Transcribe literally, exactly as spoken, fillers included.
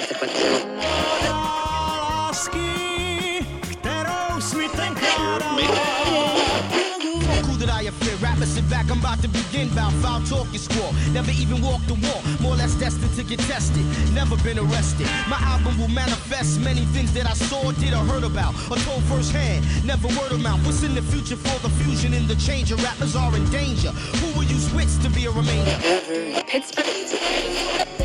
konsekvenci. Rappers sit back, I'm about to begin. Bout foul talk you squaw. Never even walked the walk. More or less destined to get tested. Never been arrested. My album will manifest many things that I saw, did or heard about, or told firsthand. Never word of mouth. What's in the future for the fusion and the change? Rappers are in danger. Who will use wits to be a remainder? Pittsburgh.